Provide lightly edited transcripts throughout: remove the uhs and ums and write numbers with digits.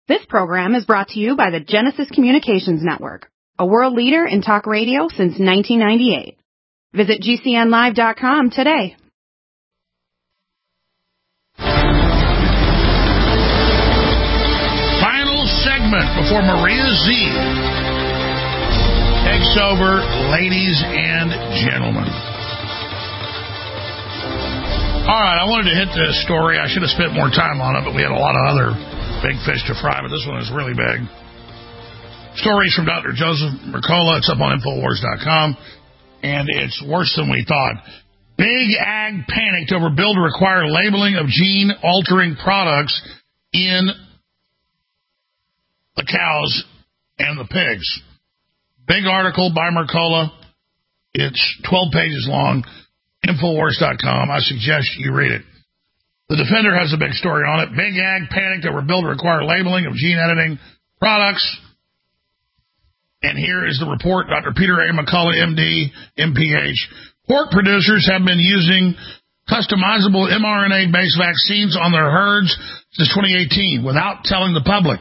This program is brought to you by the Genesis Communications Network, a world leader in talk radio since 1998. Visit GCNlive.com today. Final segment before Maria Z takes over, ladies and gentlemen. All right, I wanted to hit this story. I should have spent more time on it, but we had a lot of other big fish to fry, but this one is really big. Stories from Dr. Joseph Mercola. It's up on Infowars.com, and it's worse than we thought. Big Ag panicked over bill to require labeling of gene-altering products in the cows and the pigs. Big article by Mercola. It's 12 pages long. Infowars.com. I suggest you read it. The Defender has a big story on it. Big Ag panicked over bill to require labeling of gene editing products. And here is the report. Dr. Peter A. McCullough, MD, MPH. Pork producers have been using customizable mRNA-based vaccines on their herds since 2018 without telling the public.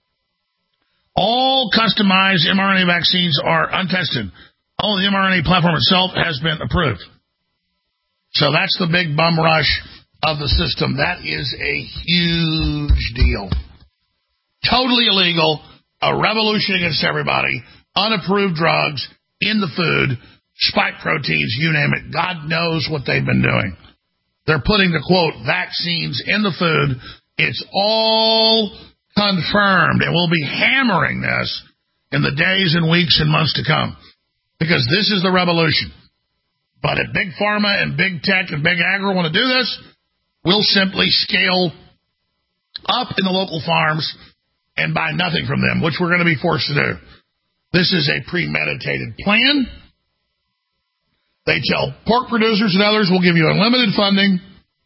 All customized mRNA vaccines are untested. Only the mRNA platform itself has been approved. So that's the big bum rush of the system. That is a huge deal. Totally illegal, a revolution against everybody, unapproved drugs in the food, spike proteins, you name it. God knows what they've been doing. They're putting the, quote, vaccines in the food. It's all confirmed, and we'll be hammering this in the days and weeks and months to come, because this is the revolution. But if Big Pharma and Big Tech and Big Agri want to do this, we'll simply scale up in the local farms and buy nothing from them, which we're going to be forced to do. This is a premeditated plan. They tell pork producers and others, we'll give you unlimited funding.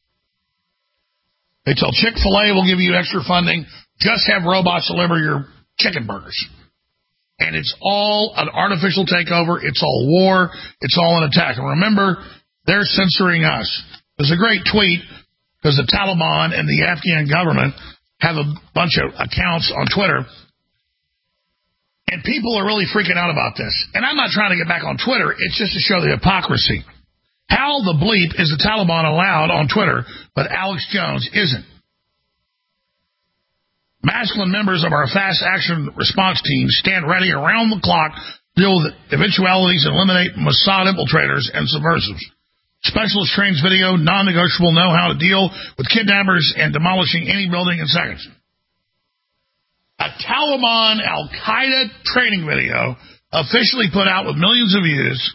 They tell Chick-fil-A, we'll give you extra funding. Just have robots deliver your chicken burgers. And it's all an artificial takeover. It's all war. It's all an attack. And remember, they're censoring us. There's a great tweet, because the Taliban and the Afghan government have a bunch of accounts on Twitter. And people are really freaking out about this. And I'm not trying to get back on Twitter. It's just to show the hypocrisy. How the bleep is the Taliban allowed on Twitter, but Alex Jones isn't? Masculine members of our fast action response team stand ready around the clock to deal with eventualities and eliminate Mossad infiltrators and subversives. Specialist trains video, non-negotiable know how to deal with kidnappers and demolishing any building in seconds. A Taliban Al-Qaeda training video officially put out with millions of views,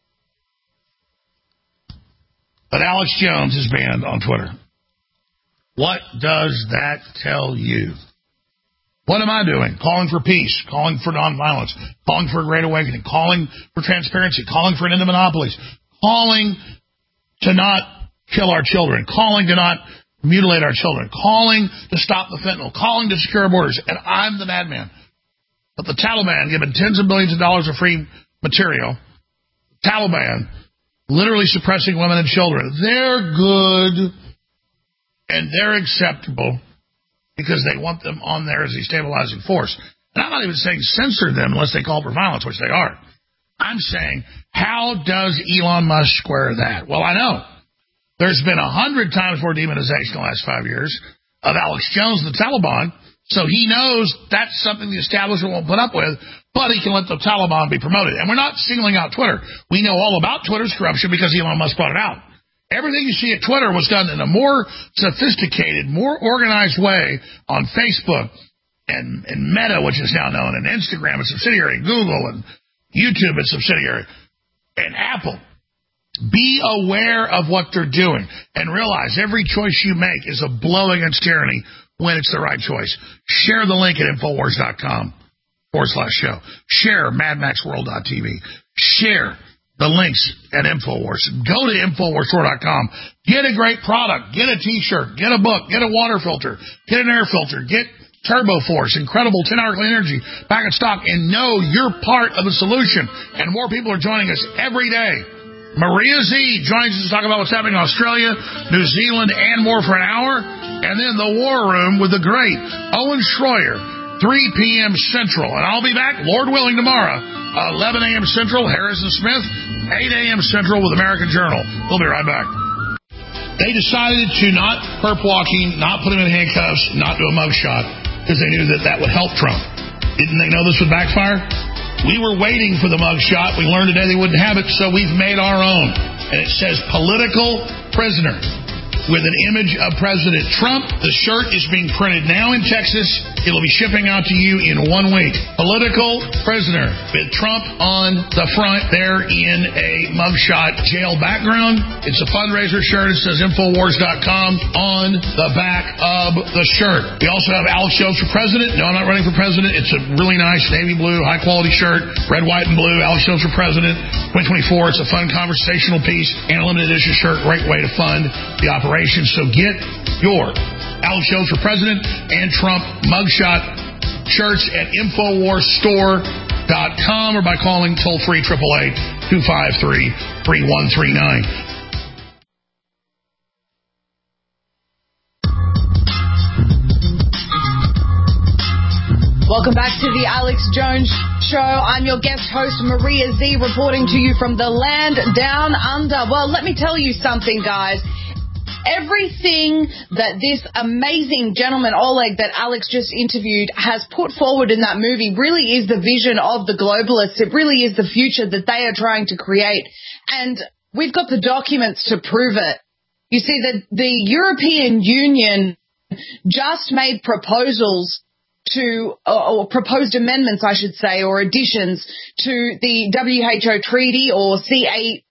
but Alex Jones is banned on Twitter. What does that tell you? What am I doing? Calling for peace, calling for nonviolence, calling for a great awakening, calling for transparency, calling for an end to monopolies, calling to not kill our children, calling to not mutilate our children, calling to stop the fentanyl, calling to secure our borders. And I'm the madman. But the Taliban, given tens of billions of dollars of free material, Taliban literally suppressing women and children, they're good and they're acceptable because they want them on there as a stabilizing force. And I'm not even saying censor them unless they call for violence, which they are. I'm saying, how does Elon Musk square that? Well, I know. There's been 100 times more demonization in the last 5 years of Alex Jones and the Taliban, so he knows that's something the establishment won't put up with, but he can let the Taliban be promoted. And we're not singling out Twitter. We know all about Twitter's corruption because Elon Musk brought it out. Everything you see at Twitter was done in a more sophisticated, more organized way on Facebook and Meta, which is now known, and Instagram, a subsidiary, and Google, and YouTube, a subsidiary, and Apple. Be aware of what they're doing and realize every choice you make is a blow against tyranny when it's the right choice. Share the link at Infowars.com/show. Share MadMaxWorld.tv. Share the links at Infowars. Go to Infowarsstore.com. Get a great product. Get a T-shirt. Get a book. Get a water filter. Get an air filter. Get Turbo Force, incredible 10-hour clean energy back in stock, and know you're part of the solution. And more people are joining us every day. Maria Z joins us to talk about what's happening in Australia, New Zealand, and more for an hour. And then the War Room with the great Owen Schroyer, 3 p.m. Central. And I'll be back, Lord willing, tomorrow, 11 a.m. Central, Harrison Smith, 8 a.m. Central with American Journal. We'll be right back. They decided to not perp walking, not put him in handcuffs, not do a mugshot, because they knew that that would help Trump. Didn't they know this would backfire? We were waiting for the mugshot. We learned today they wouldn't have it, so we've made our own. And it says political prisoner with an image of President Trump. The shirt is being printed now in Texas. It'll be shipping out to you in 1 week. Political prisoner with Trump on the front there in a mugshot jail background. It's a fundraiser shirt. It says Infowars.com on the back of the shirt. We also have Alex Jones for president. No, I'm not running for president. It's a really nice navy blue, high quality shirt. Red, white, and blue. Alex Jones for president 2024. It's a fun conversational piece and a limited edition shirt. Great way to fund the operation. So get your Alex Jones for President and Trump mugshot shirts at InfoWarsStore.com or by calling toll-free 888-253-3139. Welcome back to the Alex Jones Show. I'm your guest host, Maria Z, reporting to you from the land down under. Well, let me tell you something, guys. Everything that this amazing gentleman, Oleg, that Alex just interviewed, has put forward in that movie really is the vision of the globalists. It really is the future that they are trying to create. And we've got the documents to prove it. You see, the European Union just made proposals to, or proposed amendments, I should say, or additions to the WHO treaty, or CA+,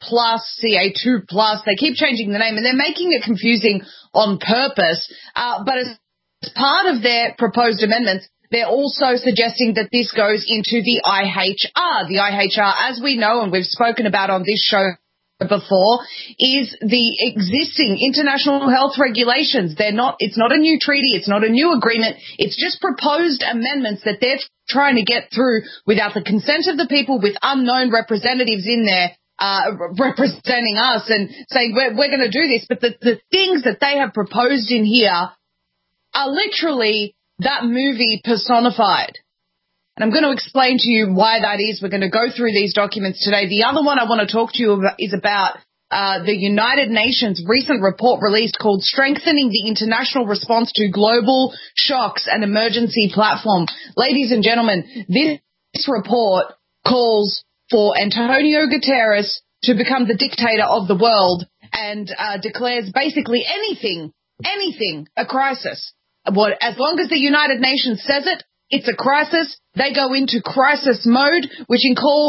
CA2+. They keep changing the name, and they're making it confusing on purpose. But as part of their proposed amendments, they're also suggesting that this goes into the IHR. The IHR, as we know, and we've spoken about on this show before, is the existing international health regulations. It's not a new treaty. It's not a new agreement. It's just proposed amendments that they're trying to get through without the consent of the people, with unknown representatives in there representing us and saying, we're going to do this. But the things that they have proposed in here are literally that movie personified. And I'm going to explain to you why that is. We're going to go through these documents today. The other one I want to talk to you about is about the United Nations recent report released called Strengthening the International Response to Global Shocks and Emergency Platform. Ladies and gentlemen, this report calls for Antonio Guterres to become the dictator of the world and declares basically anything a crisis. As long as the United Nations says it, it's a crisis. They go into crisis mode, which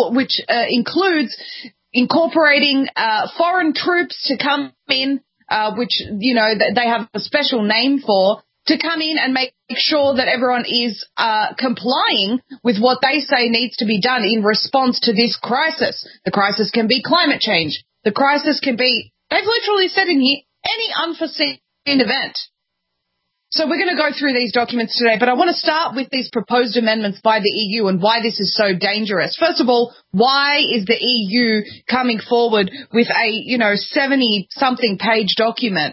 includes incorporating foreign troops to come in, which, you know, they have a special name for, to come in and make sure that everyone is complying with what they say needs to be done in response to this crisis. The crisis can be climate change. The crisis can be, they've literally said in here, any unforeseen event. So we're going to go through these documents today, but I want to start with these proposed amendments by the EU and why this is so dangerous. First of all, why is the EU coming forward with a, 70-something page document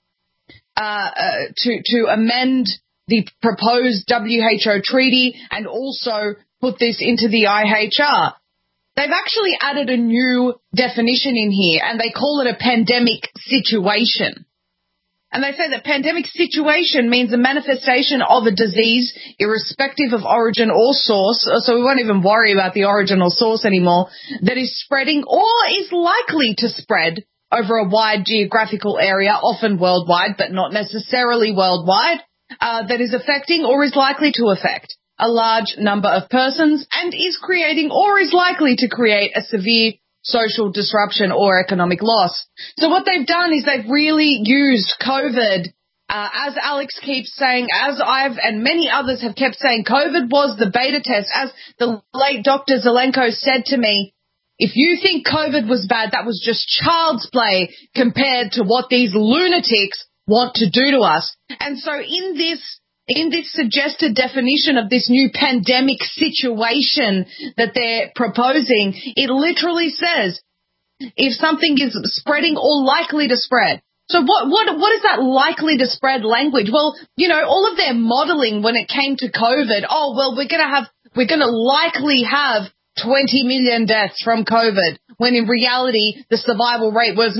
to amend the proposed WHO treaty and also put this into the IHR? They've actually added a new definition in here, and they call it a pandemic situation. And they say that pandemic situation means a manifestation of a disease, irrespective of origin or source, so we won't even worry about the origin or source anymore, that is spreading or is likely to spread over a wide geographical area, often worldwide, but not necessarily worldwide, that is affecting or is likely to affect a large number of persons and is creating or is likely to create a severe social disruption or economic loss. So what they've done is they've really used COVID, as Alex keeps saying, as I've and many others have kept saying, COVID was the beta test. As the late Dr. Zelenko said to me, if you think COVID was bad, that was just child's play compared to what these lunatics want to do to us. And so in this suggested definition of this new pandemic situation that they're proposing, it literally says if something is spreading or likely to spread, So what is that likely to spread language? Well, you know, all of their modeling when it came to COVID, we're going to likely have 20 million deaths from COVID, when in reality the survival rate was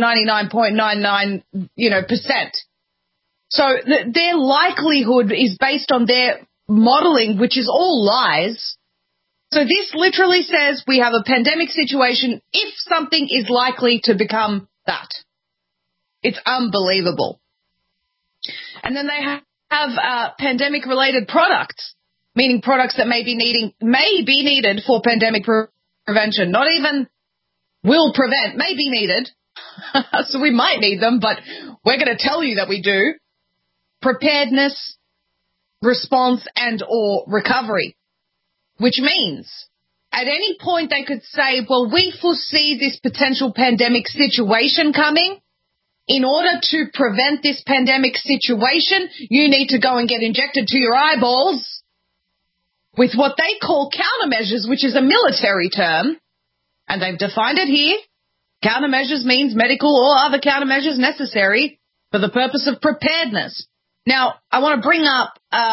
99.99%. So their likelihood is based on their modeling, which is all lies. So this literally says we have a pandemic situation if something is likely to become that. It's unbelievable. And then they have pandemic-related products, meaning products that may be needed for pandemic prevention. Not even will prevent, may be needed. So we might need them, but we're going to tell you that we do. Preparedness, response, and or recovery, which means at any point they could say, well, we foresee this potential pandemic situation coming. In order to prevent this pandemic situation, you need to go and get injected to your eyeballs with what they call countermeasures, which is a military term, and they've defined it here. Countermeasures means medical or other countermeasures necessary for the purpose of preparedness. Now, I want to bring up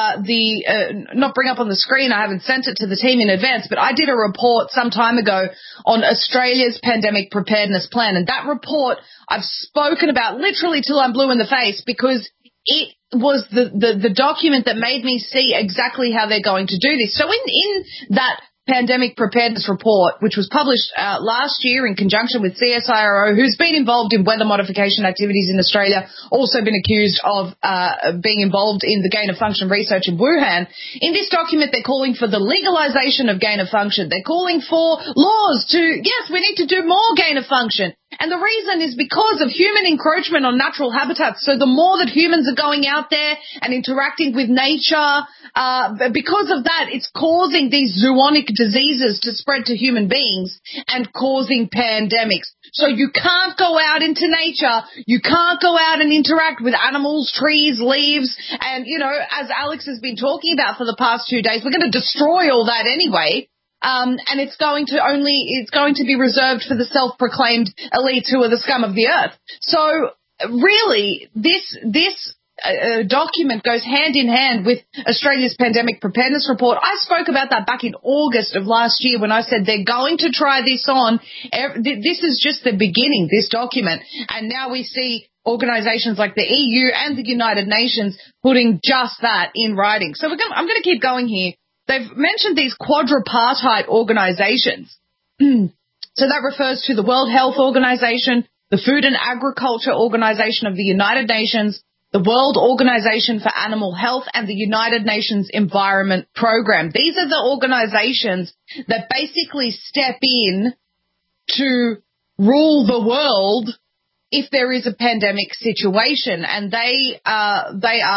not bring up on the screen, I haven't sent it to the team in advance, but I did a report some time ago on Australia's pandemic preparedness plan, and that report I've spoken about literally till I'm blue in the face, because it was the document that made me see exactly how they're going to do this. So in that pandemic preparedness report, which was published last year in conjunction with CSIRO, who's been involved in weather modification activities in Australia, also been accused of being involved in the gain-of-function research in Wuhan. In this document, they're calling for the legalization of gain-of-function. They're calling for laws yes, we need to do more gain-of-function. And the reason is because of human encroachment on natural habitats. So the more that humans are going out there and interacting with nature, because of that, it's causing these zoonotic diseases to spread to human beings and causing pandemics. So you can't go out into nature. You can't go out and interact with animals, trees, leaves. And, you know, as Alex has been talking about for the past 2 days, we're going to destroy all that anyway. And it's going to be reserved for the self-proclaimed elites who are the scum of the earth. So really, this document goes hand in hand with Australia's pandemic preparedness report. I spoke about that back in August of last year when I said they're going to try this on. This is just the beginning, this document. And now we see organizations like the EU and the United Nations putting just that in writing. So I'm going to keep going here. They've mentioned these quadripartite organizations. So that refers to the World Health Organization, the Food and Agriculture Organization of the United Nations, the World Organization for Animal Health, and the United Nations Environment Program. These are the organizations that basically step in to rule the world if there is a pandemic situation. And they are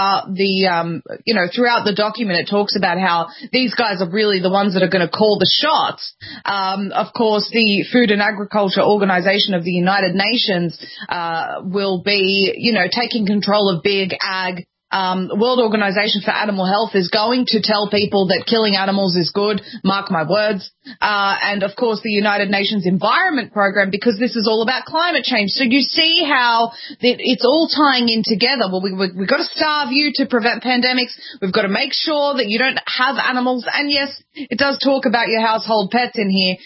the, throughout the document it talks about how these guys are really the ones that are going to call the shots. Of course, the Food and Agriculture Organization of the United Nations will be, taking control of big ag. World Organization for Animal Health is going to tell people that killing animals is good, mark my words. And, of course, the United Nations Environment Program, because this is all about climate change. So you see how it's all tying in together. Well, we've got to starve you to prevent pandemics. We've got to make sure that you don't have animals. And, yes, it does talk about your household pets in here.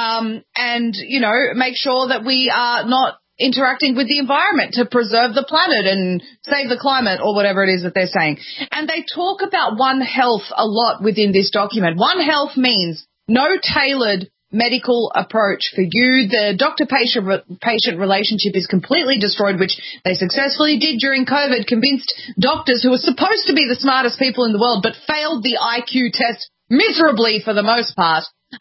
Make sure that we are not interacting with the environment to preserve the planet and save the climate, or whatever it is that they're saying. And they talk about One Health a lot within this document. One Health means no tailored medical approach for you. The doctor-patient relationship is completely destroyed, which they successfully did during COVID, convinced doctors who were supposed to be the smartest people in the world but failed the IQ test miserably for the most part,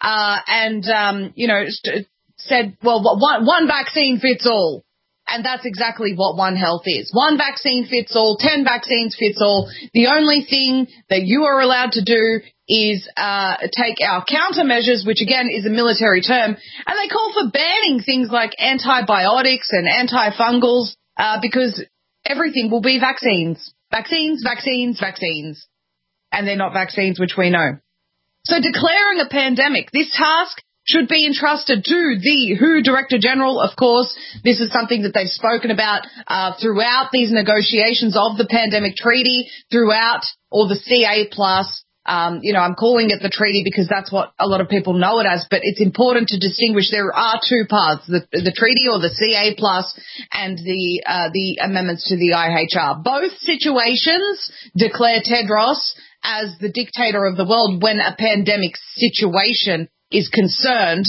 said, well, one vaccine fits all. And that's exactly what One Health is. One vaccine fits all, 10 vaccines fits all. The only thing that you are allowed to do is take our countermeasures, which again is a military term, and they call for banning things like antibiotics and antifungals because everything will be vaccines. Vaccines, vaccines, vaccines. And they're not vaccines, which we know. So declaring a pandemic, this task should be entrusted to the WHO Director General. Of course, this is something that they've spoken about throughout these negotiations of the pandemic treaty, throughout all the CA+. I'm calling it the treaty because that's what a lot of people know it as, but it's important to distinguish. There are two parts, the treaty or the CA+ and the amendments to the IHR. Both situations declare Tedros as the dictator of the world when a pandemic situation is concerned.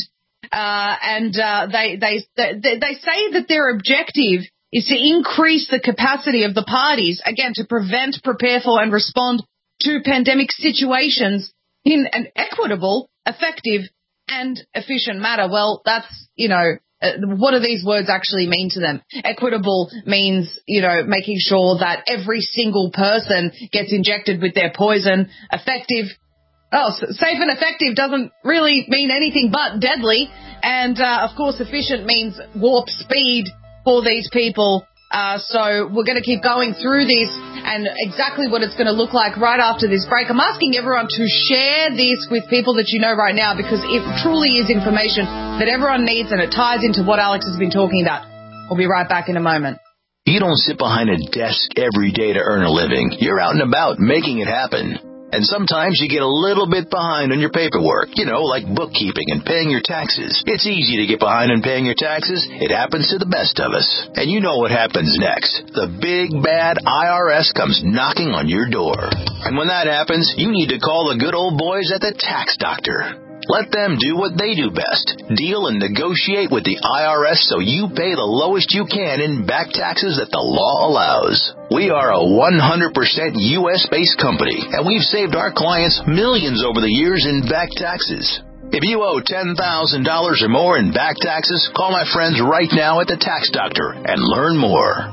They say that their objective is to increase the capacity of the parties, again, to prevent, prepare for, and respond to pandemic situations in an equitable, effective, and efficient manner. Well, that's, what do these words actually mean to them? Equitable means, making sure that every single person gets injected with their poison. Effective, safe and effective doesn't really mean anything but deadly. And, of course, efficient means warp speed for these people. So we're going to keep going through this and exactly what it's going to look like right after this break. I'm asking everyone to share this with people that you know right now because it truly is information that everyone needs and it ties into what Alex has been talking about. We'll be right back in a moment. You don't sit behind a desk every day to earn a living. You're out and about making it happen. And sometimes you get a little bit behind on your paperwork, like bookkeeping and paying your taxes. It's easy to get behind on paying your taxes. It happens to the best of us. And you know what happens next. The big, bad IRS comes knocking on your door. And when that happens, you need to call the good old boys at the Tax Doctor. Let them do what they do best. Deal and negotiate with the IRS so you pay the lowest you can in back taxes that the law allows. We are a 100% U.S.-based company, and we've saved our clients millions over the years in back taxes. If you owe $10,000 or more in back taxes, call my friends right now at the Tax Doctor and learn more.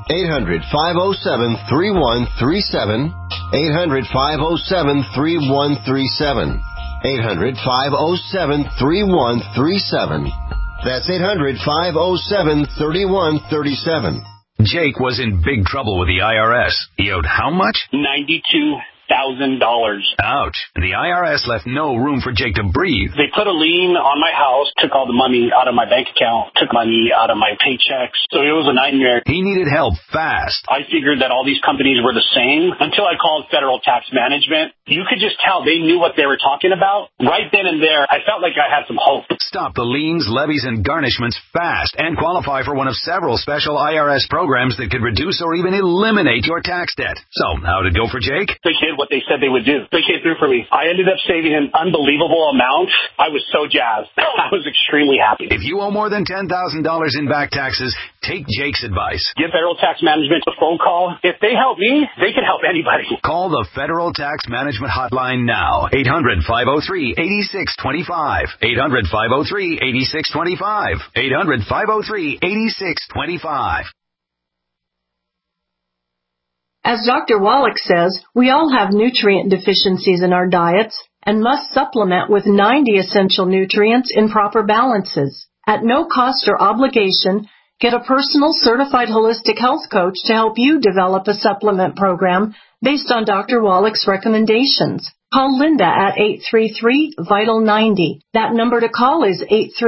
800-507-3137. 800-507-3137. 800-507-3137. That's 800-507-3137. Jake was in big trouble with the IRS. He owed how much? $92,000. Ouch. The IRS left no room for Jake to breathe. They put a lien on my house, took all the money out of my bank account, took money out of my paychecks. So it was a nightmare. He needed help fast. I figured that all these companies were the same until I called Federal Tax Management. You could just tell they knew what they were talking about. Right then and there, I felt like I had some hope. Stop the liens, levies, and garnishments fast and qualify for one of several special IRS programs that could reduce or even eliminate your tax debt. So, how'd it go for Jake? They did what they said they would do. They came through for me. I ended up saving an unbelievable amount. I was so jazzed. I was extremely happy. If you owe more than $10,000 in back taxes, take Jake's advice. Give Federal Tax Management a phone call. If they help me, they can help anybody. Call the Federal Tax Management Hotline now. 800-503-8625. 800-503-8625. 800-503-8625. As Dr. Wallach says, we all have nutrient deficiencies in our diets and must supplement with 90 essential nutrients in proper balances. At no cost or obligation, get a personal certified holistic health coach to help you develop a supplement program based on Dr. Wallach's recommendations. Call Linda at 833-VITAL-90. That number to call is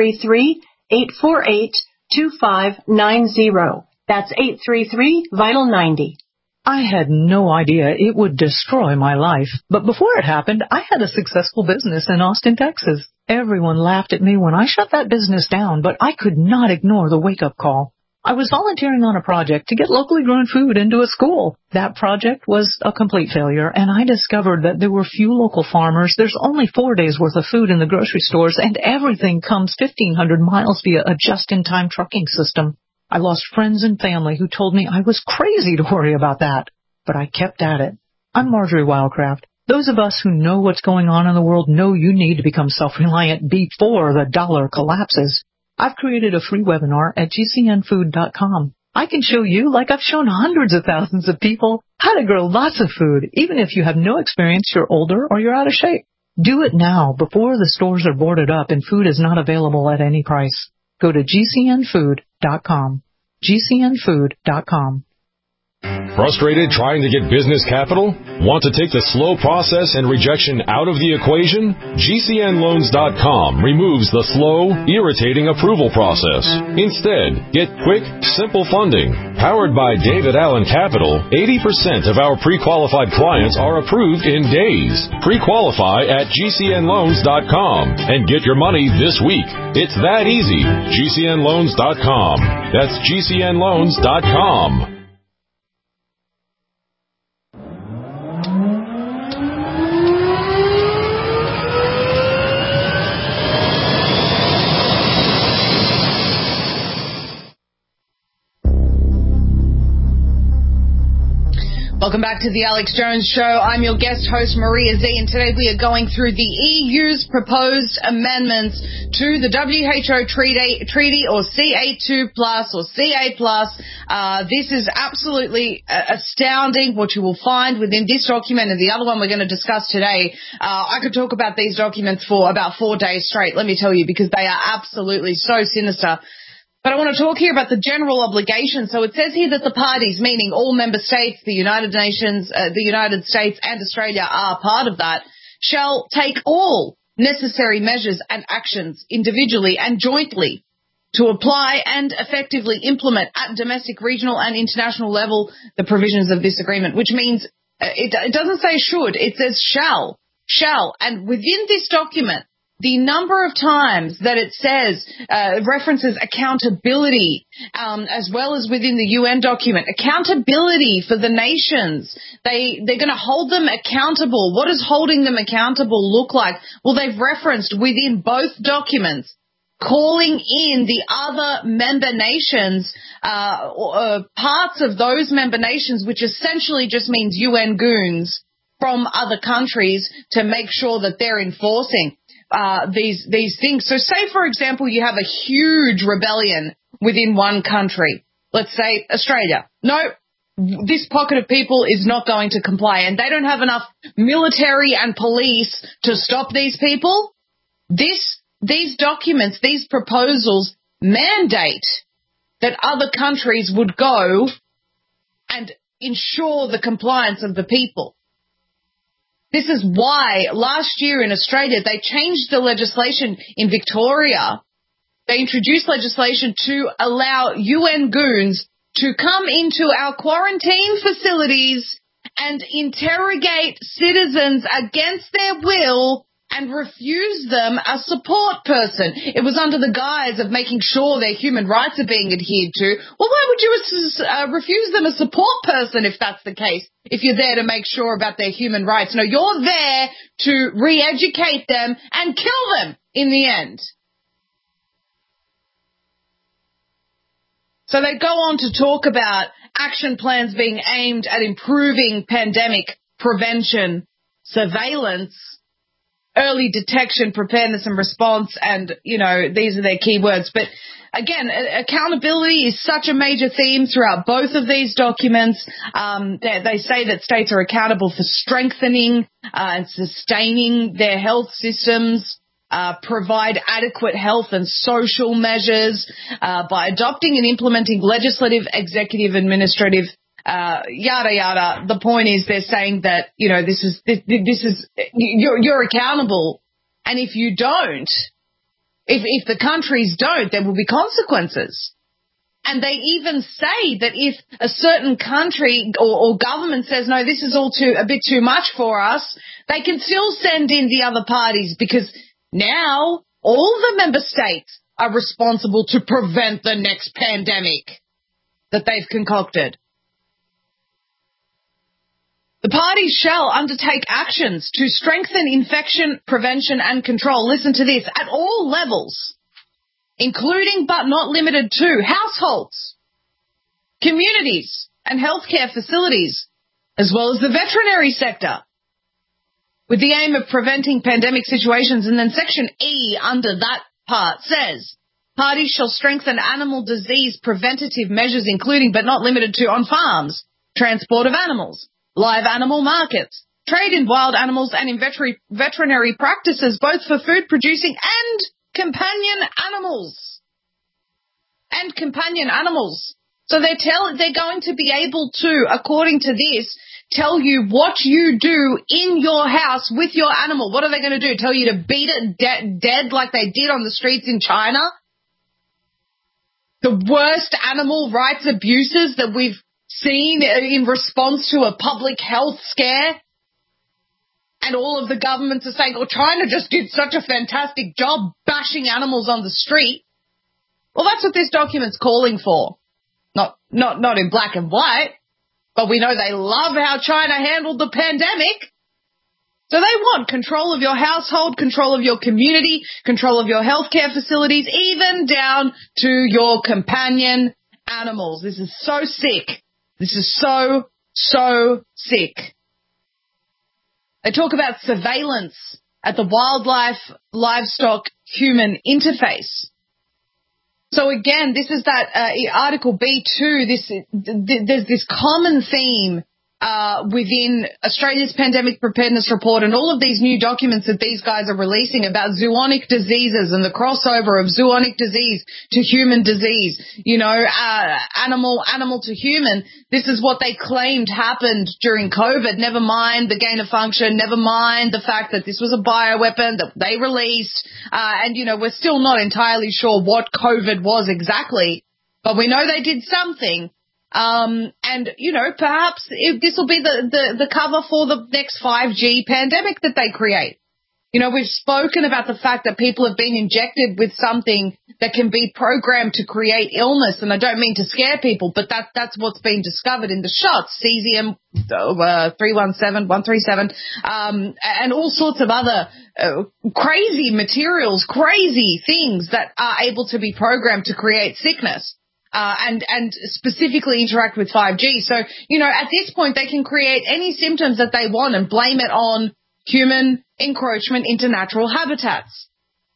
833-848-2590. That's 833-VITAL-90. I had no idea it would destroy my life. But before it happened, I had a successful business in Austin, Texas. Everyone laughed at me when I shut that business down, but I could not ignore the wake-up call. I was volunteering on a project to get locally grown food into a school. That project was a complete failure, and I discovered that there were few local farmers. There's only 4 days' worth of food in the grocery stores, and everything comes 1,500 miles via a just-in-time trucking system. I lost friends and family who told me I was crazy to worry about that, but I kept at it. I'm Marjorie Wildcraft. Those of us who know what's going on in the world know you need to become self-reliant before the dollar collapses. I've created a free webinar at gcnfood.com. I can show you, like I've shown hundreds of thousands of people, how to grow lots of food, even if you have no experience, you're older, or you're out of shape. Do it now before the stores are boarded up and food is not available at any price. Go to gcnfood.com. gcnfood.com. Frustrated trying to get business capital? Want to take the slow process and rejection out of the equation? GCNloans.com removes the slow, irritating approval process. Instead, get quick, simple funding. Powered by David Allen Capital, 80% of our pre-qualified clients are approved in days. Pre-qualify at GCNloans.com and get your money this week. It's that easy. GCNloans.com. That's GCNloans.com. Welcome back to the Alex Jones Show. I'm your guest host, Maria Z, and today we are going through the EU's proposed amendments to the WHO treaty or CA2+, or CA+. This is absolutely astounding what you will find within this document and the other one we're going to discuss today. I could talk about these documents for about 4 days straight, let me tell you, because they are absolutely so sinister. But I want to talk here about the general obligation. So it says here that the parties, meaning all member states, the United Nations, the United States and Australia are part of that, shall take all necessary measures and actions individually and jointly to apply and effectively implement at domestic, regional and international level the provisions of this agreement, which means it doesn't say should, it says shall. And within this document, the number of times that it says, references accountability, as well as within the UN document, accountability for the nations. They're going to hold them accountable. What does holding them accountable look like? Well, they've referenced within both documents calling in the other member nations, parts of those member nations, which essentially just means UN goons from other countries to make sure that they're enforcing these things. So say, for example, you have a huge rebellion within one country. Let's say Australia. No, this pocket of people is not going to comply, and they don't have enough military and police to stop these people. These documents, these proposals mandate that other countries would go and ensure the compliance of the people. This is why last year in Australia, they changed the legislation in Victoria. They introduced legislation to allow UN goons to come into our quarantine facilities and interrogate citizens against their will and refuse them a support person. It was under the guise of making sure their human rights are being adhered to. Well, why would you refuse them a support person if that's the case? If you're there to make sure about their human rights. No, you're there to re-educate them and kill them in the end. So they go on to talk about action plans being aimed at improving pandemic prevention, surveillance, early detection, preparedness and response, and, you know, these are their key words. But again, accountability is such a major theme throughout both of these documents. They say that states are accountable for strengthening and sustaining their health systems, provide adequate health and social measures by adopting and implementing legislative, executive, administrative, yada yada. The point is, they're saying that, you know, this is you're accountable, and if you don't, if the countries don't, there will be consequences. And they even say that if a certain country or government says, no, this is all a bit too much for us, they can still send in the other parties, because now all the member states are responsible to prevent the next pandemic that they've concocted. The parties shall undertake actions to strengthen infection prevention and control. Listen to this. At all levels, including but not limited to households, communities, and healthcare facilities, as well as the veterinary sector, with the aim of preventing pandemic situations. And then Section E under that part says, parties shall strengthen animal disease preventative measures, including but not limited to on farms, transport of animals, live animal markets, trade in wild animals, and in veterinary practices, both for food-producing and companion animals. So they're going to be able to, according to this, tell you what you do in your house with your animal. What are they going to do? Tell you to beat it dead like they did on the streets in China? The worst animal rights abuses that we've seen in response to a public health scare. And all of the governments are saying, oh, China just did such a fantastic job bashing animals on the street. Well, that's what this document's calling for. Not in black and white, but we know they love how China handled the pandemic. So they want control of your household, control of your community, control of your healthcare facilities, even down to your companion animals. This is so sick. This is so sick. They talk about surveillance at the wildlife-livestock-human interface. So again, this is that Article B2. There's this common theme within Australia's pandemic preparedness report and all of these new documents that these guys are releasing about zoonotic diseases and the crossover of zoonotic disease to human disease, animal to human. This is what they claimed happened during COVID. Never mind the gain of function, never mind the fact that this was a bioweapon that they released. And we're still not entirely sure what COVID was exactly, but we know they did something. Perhaps this will be the cover for the next 5G pandemic that they create. We've spoken about the fact that people have been injected with something that can be programmed to create illness, and I don't mean to scare people, but that's what's been discovered in the shots, cesium 137, and all sorts of other crazy materials, crazy things that are able to be programmed to create sickness. And specifically interact with 5G. So, at this point, they can create any symptoms that they want and blame it on human encroachment into natural habitats,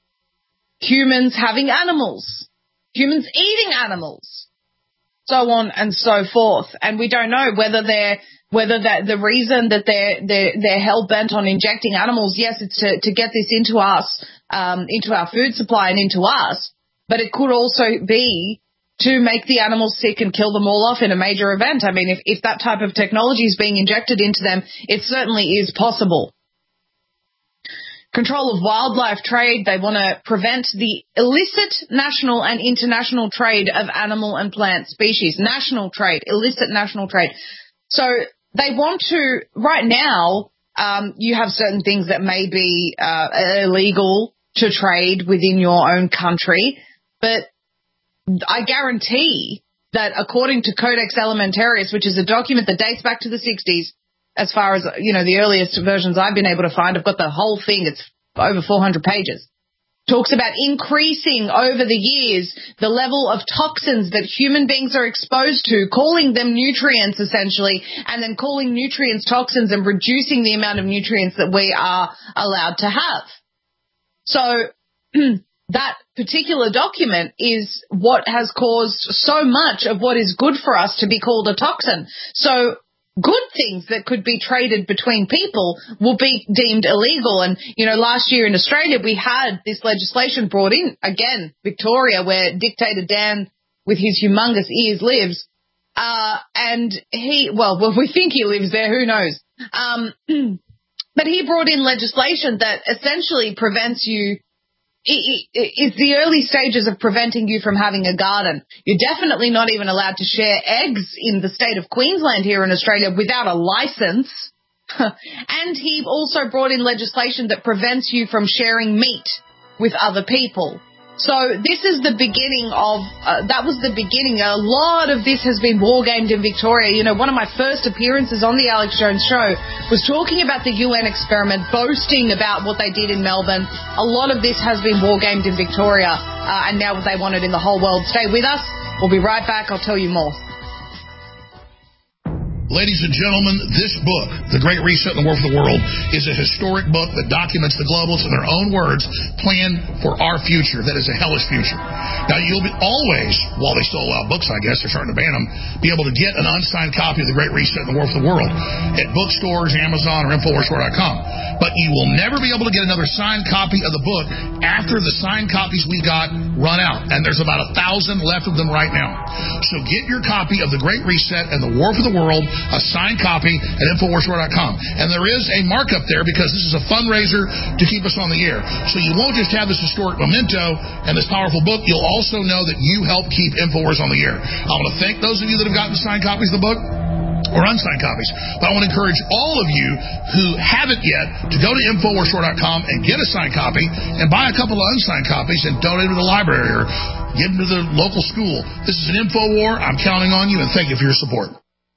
humans having animals, humans eating animals, so on and so forth. And we don't know whether the reason that they're hell-bent on injecting animals, yes, it's to get this into us, into our food supply and into us, but it could also be to make the animals sick and kill them all off in a major event. I mean, if that type of technology is being injected into them, it certainly is possible. Control of wildlife trade. They want to prevent the illicit national and international trade of animal and plant species. National trade, illicit national trade. So they want to, right now, you have certain things that may be illegal to trade within your own country, but I guarantee that according to Codex Alimentarius, which is a document that dates back to the 60s, as far as, the earliest versions I've been able to find, I've got the whole thing, it's over 400 pages, talks about increasing over the years the level of toxins that human beings are exposed to, calling them nutrients essentially, and then calling nutrients toxins and reducing the amount of nutrients that we are allowed to have. So that particular document is what has caused so much of what is good for us to be called a toxin. So good things that could be traded between people will be deemed illegal. And, last year in Australia, we had this legislation brought in, again, Victoria, where Dictator Dan with his humongous ears lives. And we think he lives there, who knows? But he brought in legislation that essentially prevents you. It's the early stages of preventing you from having a garden. You're definitely not even allowed to share eggs in the state of Queensland here in Australia without a license. And he also brought in legislation that prevents you from sharing meat with other people. So this is the beginning of, that was the beginning. A lot of this has been wargamed in Victoria. One of my first appearances on the Alex Jones Show was talking about the UN experiment, boasting about what they did in Melbourne. A lot of this has been wargamed in Victoria, and now they want it in the whole world. Stay with us. We'll be right back. I'll tell you more. Ladies and gentlemen, this book, The Great Reset and the War for the World, is a historic book that documents the globalists, in their own words, plan for our future that is a hellish future. Now, you'll be always, while they still allow books, I guess, they're starting to ban them, be able to get an unsigned copy of The Great Reset and the War for the World at bookstores, Amazon, or InfoWarsStore.com. But you will never be able to get another signed copy of the book after the signed copies we got run out. And there's about 1,000 left of them right now. So get your copy of The Great Reset and the War for the World, a signed copy at InfoWarsStore.com. And there is a markup there because this is a fundraiser to keep us on the air. So you won't just have this historic memento and this powerful book, you'll also know that you help keep InfoWars on the air. I want to thank those of you that have gotten signed copies of the book, or unsigned copies. But I want to encourage all of you who haven't yet to go to InfoWarsStore.com and get a signed copy and buy a couple of unsigned copies and donate them to the library or give them to the local school. This is an info war. I'm counting on you, and thank you for your support.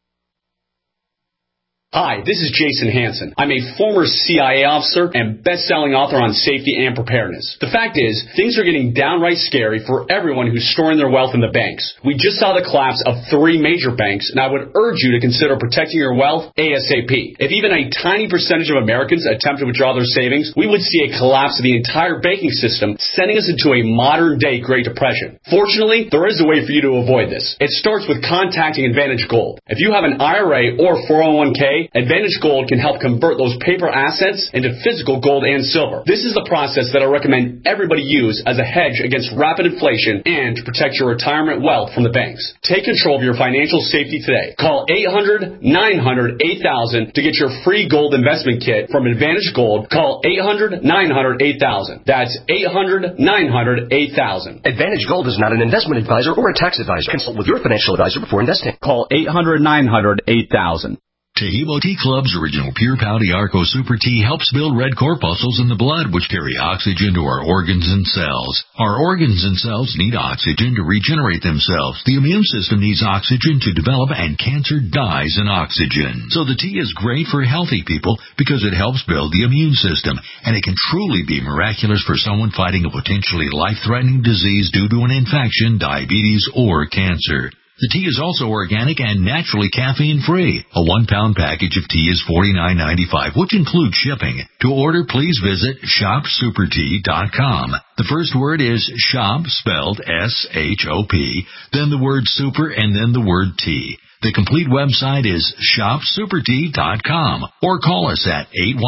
Hi, this is Jason Hansen. I'm a former CIA officer and best-selling author on safety and preparedness. The fact is, things are getting downright scary for everyone who's storing their wealth in the banks. We just saw the collapse of 3 major banks, and I would urge you to consider protecting your wealth ASAP. If even a tiny percentage of Americans attempt to withdraw their savings, we would see a collapse of the entire banking system, sending us into a modern-day Great Depression. Fortunately, there is a way for you to avoid this. It starts with contacting Advantage Gold. If you have an IRA or 401k, Advantage Gold can help convert those paper assets into physical gold and silver. This is the process that I recommend everybody use as a hedge against rapid inflation and to protect your retirement wealth from the banks. Take control of your financial safety today. Call 800-900-8000 to get your free gold investment kit from Advantage Gold. Call 800-900-8000. That's 800-900-8000. Advantage Gold is not an investment advisor or a tax advisor. Consult with your financial advisor before investing. Call 800-900-8000. Taheebo Tea Club's original Pure Pouty Arco Super Tea helps build red corpuscles in the blood, which carry oxygen to our organs and cells. Our organs and cells need oxygen to regenerate themselves. The immune system needs oxygen to develop, and cancer dies in oxygen. So the tea is great for healthy people because it helps build the immune system, and it can truly be miraculous for someone fighting a potentially life-threatening disease due to an infection, diabetes, or cancer. The tea is also organic and naturally caffeine-free. A 1-pound package of tea is $49.95, which includes shipping. To order, please visit shopsupertea.com. The first word is shop, spelled S-H-O-P, then the word super, and then the word tea. The complete website is shopsupertea.com, or call us at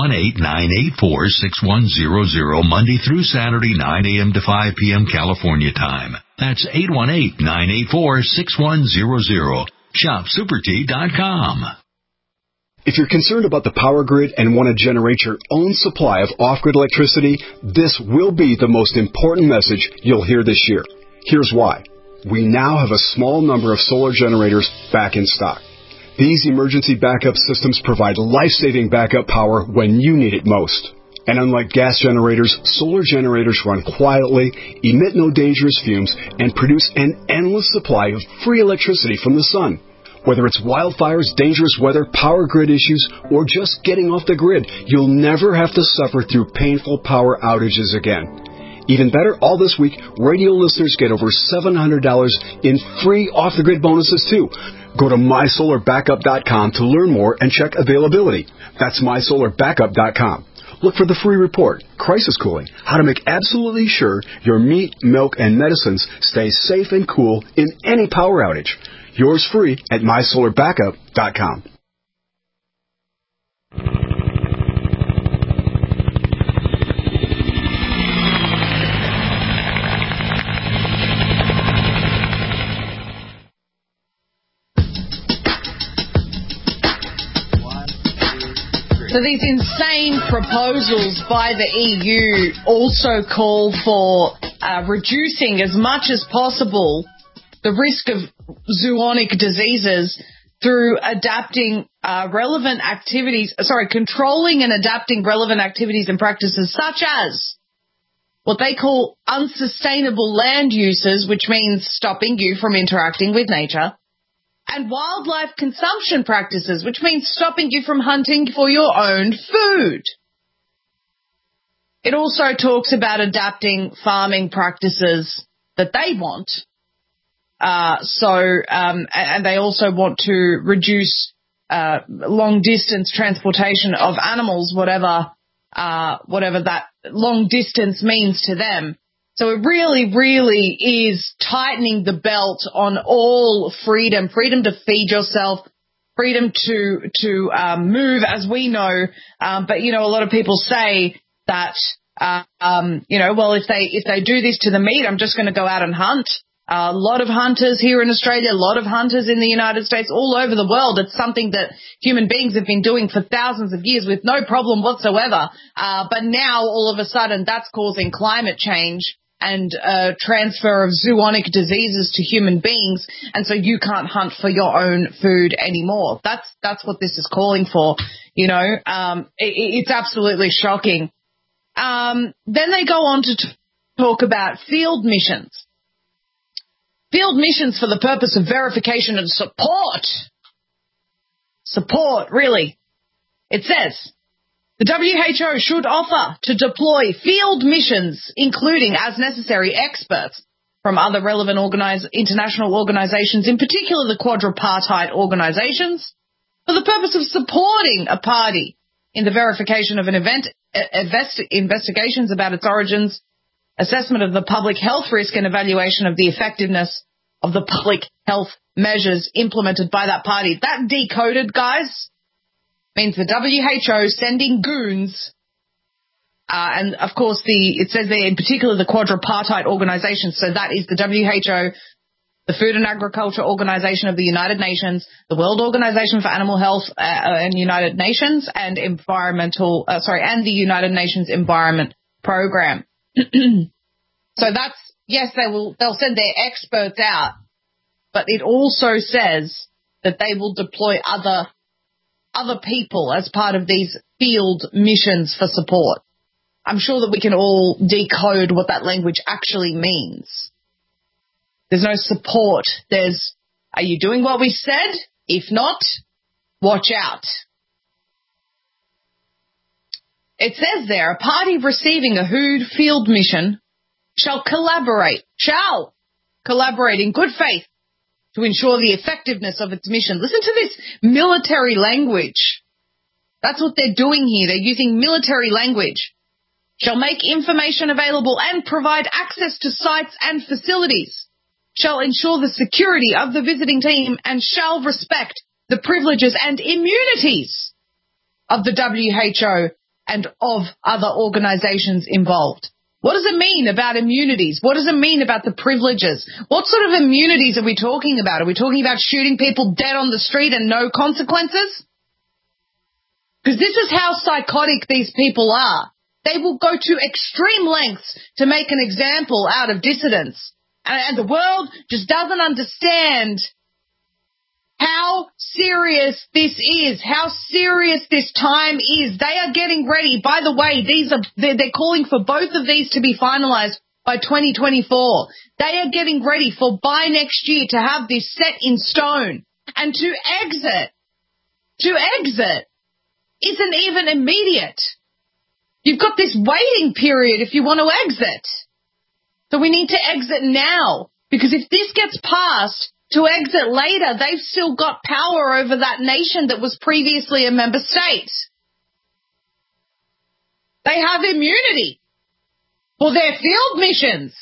818-984-6100, Monday through Saturday, 9 a.m. to 5 p.m. California time. That's 818-984-6100. ShopSuperTea.com. If you're concerned about the power grid and want to generate your own supply of off-grid electricity, this will be the most important message you'll hear this year. Here's why. We now have a small number of solar generators back in stock. These emergency backup systems provide life-saving backup power when you need it most. And unlike gas generators, solar generators run quietly, emit no dangerous fumes, and produce an endless supply of free electricity from the sun. Whether it's wildfires, dangerous weather, power grid issues, or just getting off the grid, you'll never have to suffer through painful power outages again. Even better, all this week, radio listeners get over $700 in free off-the-grid bonuses, too. Go to MySolarBackup.com to learn more and check availability. That's MySolarBackup.com. Look for the free report, Crisis Cooling, how to make absolutely sure your meat, milk, and medicines stay safe and cool in any power outage. Yours free at MySolarBackup.com. So these insane proposals by the EU also call for reducing as much as possible the risk of zoonotic diseases through controlling and adapting relevant activities and practices such as what they call unsustainable land uses, which means stopping you from interacting with nature, and wildlife consumption practices, which means stopping you from hunting for your own food. It also talks about adapting farming practices that they want. And they also want to reduce long distance transportation of animals, whatever that long distance means to them. So it really, really is tightening the belt on all freedom to feed yourself, freedom to move, as we know. But, you know, a lot of people say that, you know, well, if they do this to the meat, I'm just going to go out and hunt. A lot of hunters here in Australia, a lot of hunters in the United States, all over the world. It's something that human beings have been doing for thousands of years with no problem whatsoever. But now, all of a sudden, that's causing climate change and transfer of zoonotic diseases to human beings, and so you can't hunt for your own food anymore. That's what this is calling for. You know, it's absolutely shocking. Then they go on to talk about field missions. Field missions for the purpose of verification and support. Support, really. It says, the WHO should offer to deploy field missions, including, as necessary, experts from other relevant international organizations, in particular the quadripartite organizations, for the purpose of supporting a party in the verification of an event, investigations about its origins, assessment of the public health risk, and evaluation of the effectiveness of the public health measures implemented by that party. That decoded, guys, means the WHO sending goons, and of course it says there in particular the quadripartite organizations, so that is the WHO, the Food and Agriculture Organization of the United Nations, the World Organization for Animal Health and United Nations, and and the United Nations Environment Program. So that's, yes, they'll send their experts out, but it also says that they will deploy other people as part of these field missions for support. I'm sure that we can all decode what that language actually means. There's no support. There's, are you doing what we said? If not, watch out. It says there, a party receiving a HOOD field mission shall collaborate in good faith to ensure the effectiveness of its mission. Listen to this military language. That's what they're doing here. They're using military language. Shall make information available and provide access to sites and facilities. Shall ensure the security of the visiting team and shall respect the privileges and immunities of the WHO and of other organizations involved. What does it mean about immunities? What does it mean about the privileges? What sort of immunities are we talking about? Are we talking about shooting people dead on the street and no consequences? Because this is how psychotic these people are. They will go to extreme lengths to make an example out of dissidents. And the world just doesn't understand how serious this is, how serious this time is. They are getting ready. By the way, they're calling for both of these to be finalized by 2024. They are getting ready for by next year to have this set in stone. And to exit isn't even immediate. You've got this waiting period if you want to exit. So we need to exit now, because if this gets passed, to exit later, they've still got power over that nation that was previously a member state. They have immunity for their field missions.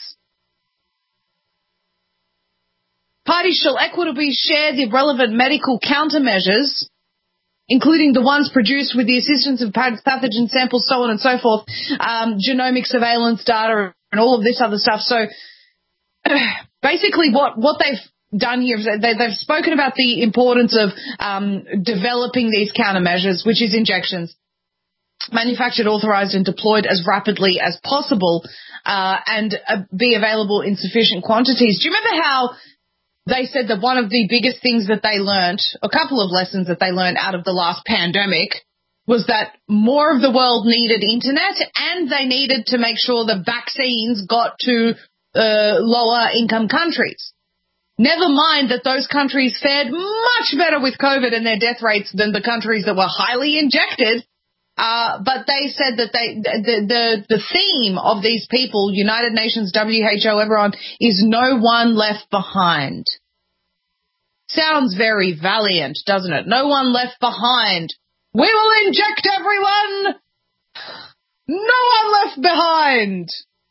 Parties shall equitably share the relevant medical countermeasures, including the ones produced with the assistance of pathogen samples, so on and so forth, genomic surveillance data, and all of this other stuff. So basically what they've done here is they've spoken about the importance of developing these countermeasures, which is injections, manufactured, authorized, and deployed as rapidly as possible, and be available in sufficient quantities. Do you remember how they said that one of the biggest things that they learned, a couple of lessons that they learned out of the last pandemic, was that more of the world needed internet, and they needed to make sure the vaccines got to lower income countries. Never mind that those countries fared much better with COVID and their death rates than the countries that were highly injected. But they said that the theme of these people, United Nations, WHO, everyone, is no one left behind. Sounds very valiant, doesn't it? No one left behind. We will inject everyone. No one left behind.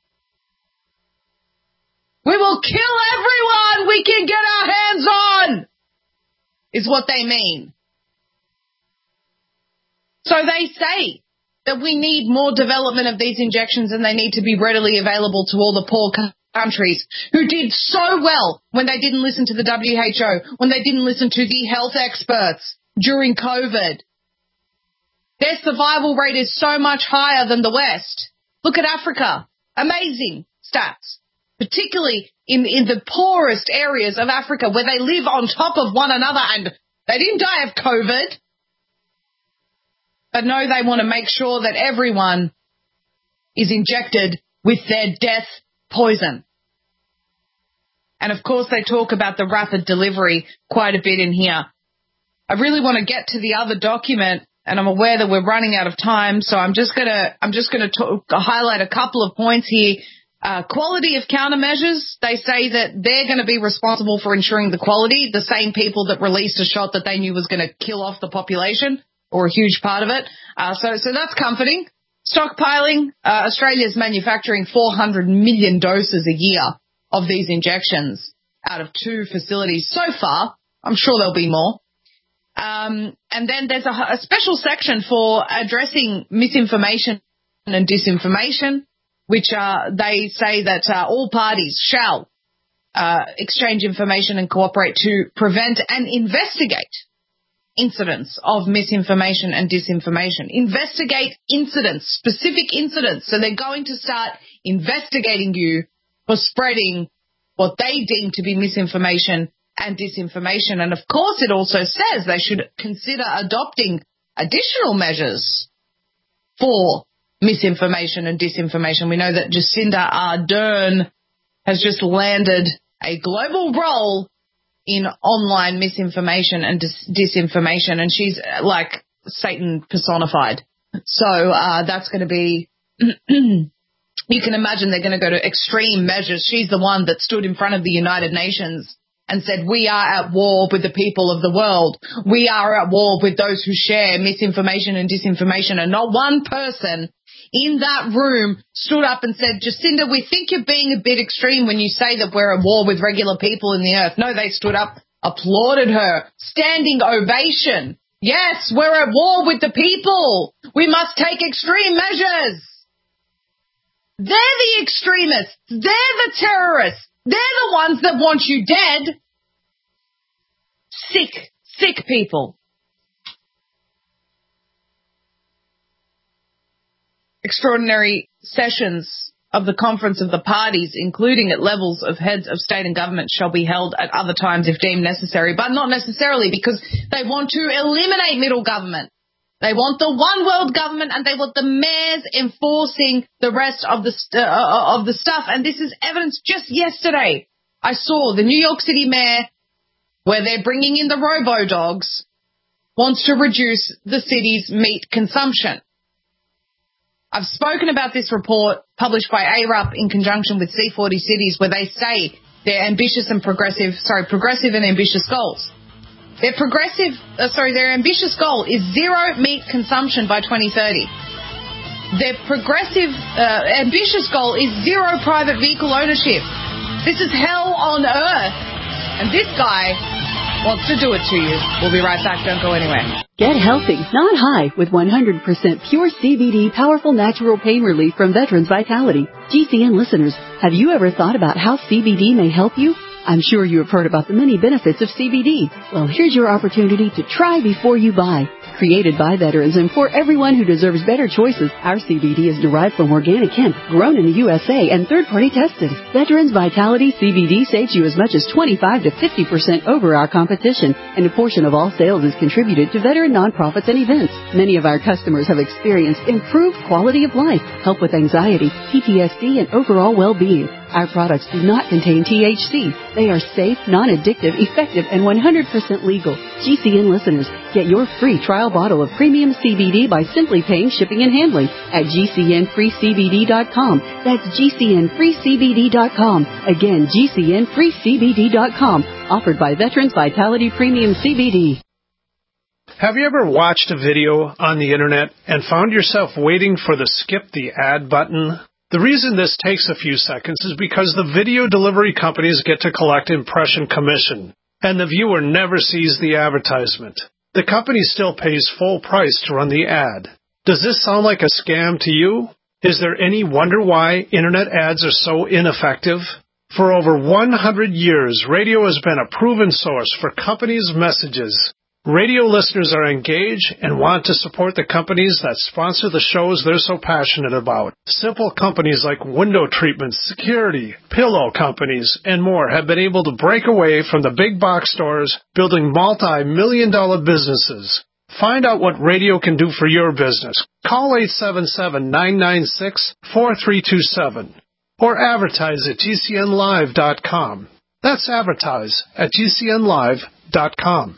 We will kill everyone we can get our hands on, is what they mean. So they say that we need more development of these injections and they need to be readily available to all the poor countries who did so well when they didn't listen to the WHO, when they didn't listen to the health experts during COVID. Their survival rate is so much higher than the West. Look at Africa. Amazing stats, particularly in the poorest areas of Africa where they live on top of one another and they didn't die of COVID. But no, they want to make sure that everyone is injected with their death poison. And of course they talk about the rapid delivery quite a bit in here. I really want to get to the other document, and I'm aware that we're running out of time, so I'm just gonna highlight a couple of points here. Quality of countermeasures. They say that they're going to be responsible for ensuring the quality. The same people that released a shot that they knew was going to kill off the population, or a huge part of it. So that's comforting. Stockpiling. Australia's manufacturing 400 million doses a year of these injections out of 2 facilities so far. I'm sure there'll be more. And then there's a special section for addressing misinformation and disinformation, which they say that all parties shall exchange information and cooperate to prevent and investigate incidents of misinformation and disinformation. Investigate incidents, specific incidents. So they're going to start investigating you for spreading what they deem to be misinformation and disinformation. And of course, it also says they should consider adopting additional measures for misinformation and disinformation. We know that Jacinda Ardern has just landed a global role in online misinformation and disinformation, and she's like Satan personified. So that's going to be, you can imagine they're going to go to extreme measures. She's the one that stood in front of the United Nations and said, we are at war with the people of the world. We are at war with those who share misinformation and disinformation. And not one person in that room stood up and said, Jacinda, we think you're being a bit extreme when you say that we're at war with regular people in the earth. No, they stood up, applauded her, standing ovation. Yes, we're at war with the people. We must take extreme measures. They're the extremists. They're the terrorists. They're the ones that want you dead. Sick people. Extraordinary sessions of the Conference of the Parties, including at levels of heads of state and government, shall be held at other times if deemed necessary, but not necessarily, because they want to eliminate middle government. They want the one world government, and they want the mayors enforcing the rest of the stuff. And this is evidence. Just yesterday, I saw the New York City mayor, where they're bringing in the robo-dogs, wants to reduce the city's meat consumption. I've spoken about this report published by ARUP in conjunction with C40 Cities, where they say they're progressive and ambitious goals. Their ambitious goal is zero meat consumption by 2030. Their ambitious goal is zero private vehicle ownership. This is hell on earth. And this guy wants to do it to you. We'll be right back. Don't go anywhere. Get healthy, not high, with 100% pure CBD powerful natural pain relief from Veterans Vitality. GCN listeners, have you ever thought about how CBD may help you? I'm sure you have heard about the many benefits of CBD. Well, here's your opportunity to try before you buy. Created by veterans and for everyone who deserves better choices, our CBD is derived from organic hemp, grown in the USA, and third-party tested. Veterans Vitality CBD saves you as much as 25 to 50% over our competition, and a portion of all sales is contributed to veteran nonprofits and events. Many of our customers have experienced improved quality of life, help with anxiety, PTSD, and overall well-being. Our products do not contain THC. They are safe, non-addictive, effective, and 100% legal. GCN listeners, get your free trial bottle of premium CBD by simply paying shipping and handling at GCNFreeCBD.com. That's GCNFreeCBD.com. Again, GCNFreeCBD.com. Offered by Veterans Vitality Premium CBD. Have you ever watched a video on the internet and found yourself waiting for the skip the ad button? The reason this takes a few seconds is because the video delivery companies get to collect impression commission, and the viewer never sees the advertisement. The company still pays full price to run the ad. Does this sound like a scam to you? Is there any wonder why internet ads are so ineffective? For over 100 years, radio has been a proven source for companies' messages. Radio listeners are engaged and want to support the companies that sponsor the shows they're so passionate about. Simple companies like window treatments, security, pillow companies, and more have been able to break away from the big box stores, building multi-million-dollar businesses. Find out what radio can do for your business. Call 877-996-4327 or advertise at GCNlive.com. That's advertise at GCNlive.com.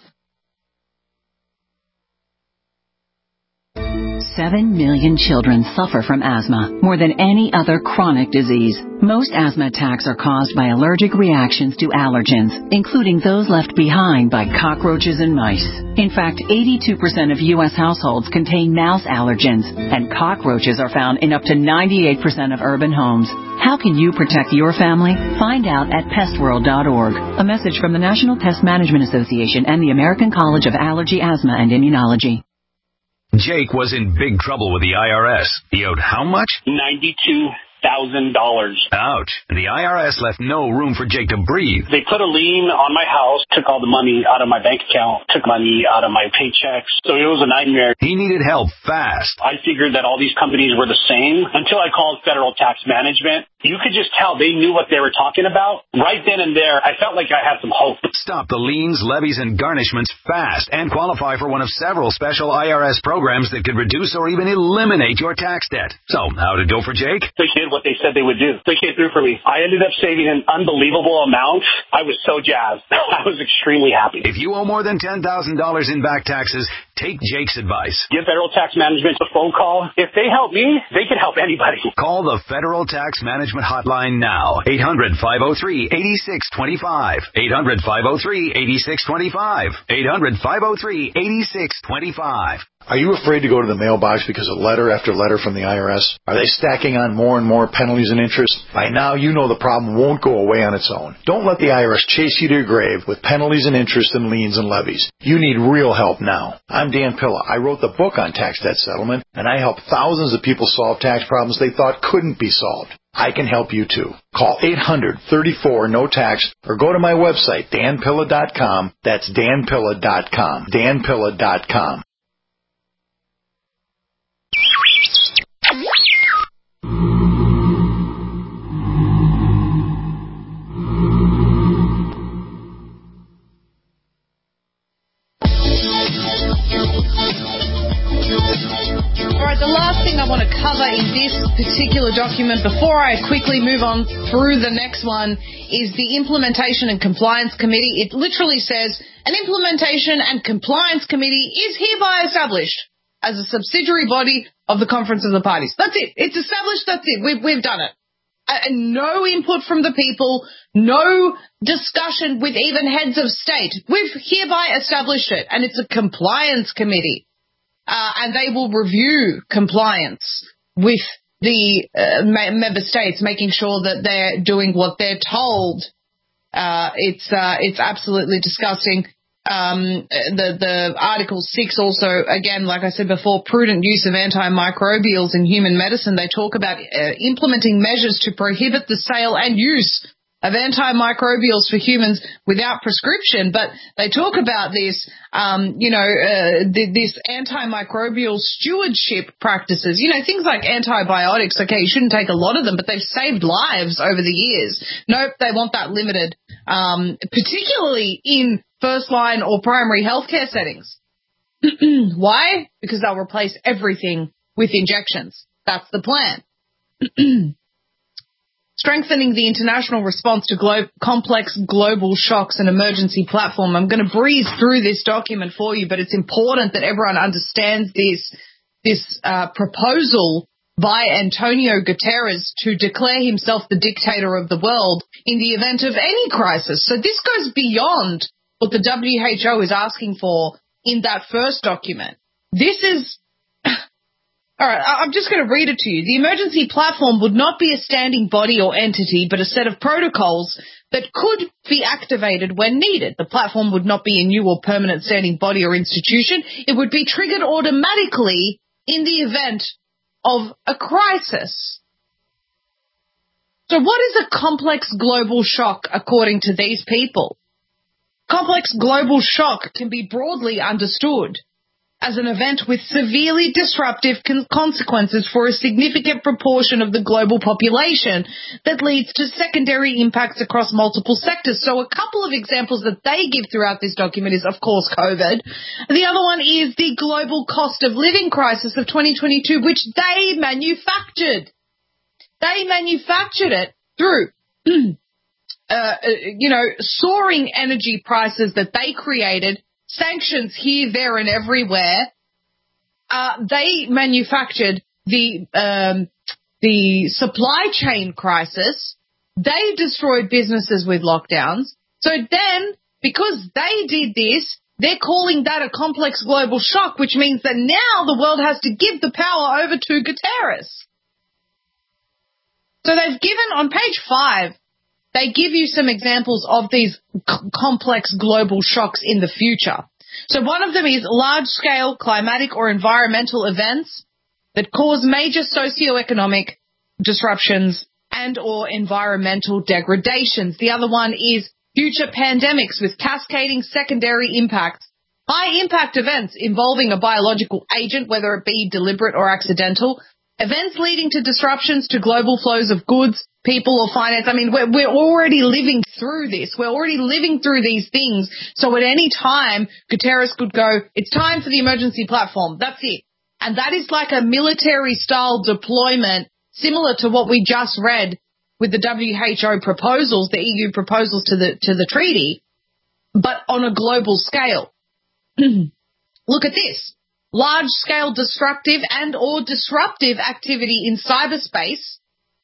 7 million children suffer from asthma, more than any other chronic disease. Most asthma attacks are caused by allergic reactions to allergens, including those left behind by cockroaches and mice. In fact, 82% of U.S. households contain mouse allergens, and cockroaches are found in up to 98% of urban homes. How can you protect your family? Find out at pestworld.org. A message from the National Pest Management Association and the American College of Allergy, Asthma, and Immunology. Jake was in big trouble with the IRS. He owed how much? $92,000. Ouch. The IRS left no room for Jake to breathe. They put a lien on my house, took all the money out of my bank account, took money out of my paychecks. So it was a nightmare. He needed help fast. I figured that all these companies were the same until I called Federal Tax Management. You could just tell they knew what they were talking about. Right then and there, I felt like I had some hope. Stop the liens, levies, and garnishments fast and qualify for one of several special IRS programs that could reduce or even eliminate your tax debt. So, how did it go for Jake? They did what they said they would do. They came through for me. I ended up saving an unbelievable amount. I was so jazzed. I was extremely happy. If you owe more than $10,000 in back taxes, take Jake's advice. Give Federal Tax Management a phone call. If they help me, they can help anybody. Call the Federal Tax Management hotline now. 800-503-8625. 800-503-8625. 800-503-8625. Are you afraid to go to the mailbox because of letter after letter from the IRS? Are they stacking on more and more penalties and interest? By now, you know the problem won't go away on its own. Don't let the IRS chase you to your grave with penalties and interest and liens and levies. You need real help now. I'm Dan Pilla. I wrote the book on tax debt settlement, and I help thousands of people solve tax problems they thought couldn't be solved. I can help you too. Call 800-34-NO-TAX or go to my website, danpilla.com. That's danpilla.com. danpilla.com. Alright, the last thing I want to cover in this particular document before I quickly move on through the next one is the Implementation and Compliance Committee. It literally says, an Implementation and Compliance Committee is hereby established as a subsidiary body of the Conference of the Parties. That's it. It's established. That's it. We've done it. And no input from the people, no discussion with even heads of state. We've hereby established it, and it's a compliance committee. And they will review compliance with the member states, making sure that they're doing what they're told. It's absolutely disgusting. The Article 6 also, again, like I said before, prudent use of antimicrobials in human medicine. They talk about implementing measures to prohibit the sale and use of antimicrobials for humans without prescription. But they talk about this, this antimicrobial stewardship practices. Things like antibiotics. Okay, you shouldn't take a lot of them, but they've saved lives over the years. Nope, they want that limited, particularly in first-line or primary healthcare settings. Why? Because they'll replace everything with injections. That's the plan. It's Strengthening the international response to complex global shocks and emergency platform. I'm going to breeze through this document for you, but it's important that everyone understands this proposal by Antonio Guterres to declare himself the dictator of the world in the event of any crisis. So this goes beyond what the WHO is asking for in that first document. This is... All right, I'm just going to read it to you. The emergency platform would not be a standing body or entity, but a set of protocols that could be activated when needed. The platform would not be a new or permanent standing body or institution. It would be triggered automatically in the event of a crisis. So what is a complex global shock according to these people? Complex global shock can be broadly understood as an event with severely disruptive consequences for a significant proportion of the global population that leads to secondary impacts across multiple sectors. So a couple of examples that they give throughout this document is, of course, COVID. The other one is the global cost of living crisis of 2022, which they manufactured. They manufactured it through, soaring energy prices that they created, sanctions here, there, and everywhere. They manufactured the supply chain crisis. They destroyed businesses with lockdowns. So then, because they did this, they're calling that a complex global shock, which means that now the world has to give the power over to Guterres. So they've given, on page 5, they give you some examples of these complex global shocks in the future. So one of them is large-scale climatic or environmental events that cause major socioeconomic disruptions and or environmental degradations. The other one is future pandemics with cascading secondary impacts. High-impact events involving a biological agent, whether it be deliberate or accidental. Events leading to disruptions to global flows of goods, people, or finance. I mean, we're already living through this. We're already living through these things. So at any time, Guterres could go, it's time for the emergency platform. That's it. And that is like a military-style deployment, similar to what we just read with the WHO proposals, the EU proposals to the treaty, but on a global scale. Look at this. Large-scale destructive and or disruptive activity in cyberspace,